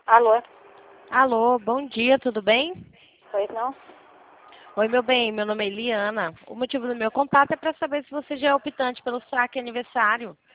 Alô? Alô, bom dia, tudo bem? Pois não? Oi, meu bem, meu nome é Eliana. O motivo do meu contato é para saber se você já é optante pelo saque aniversário.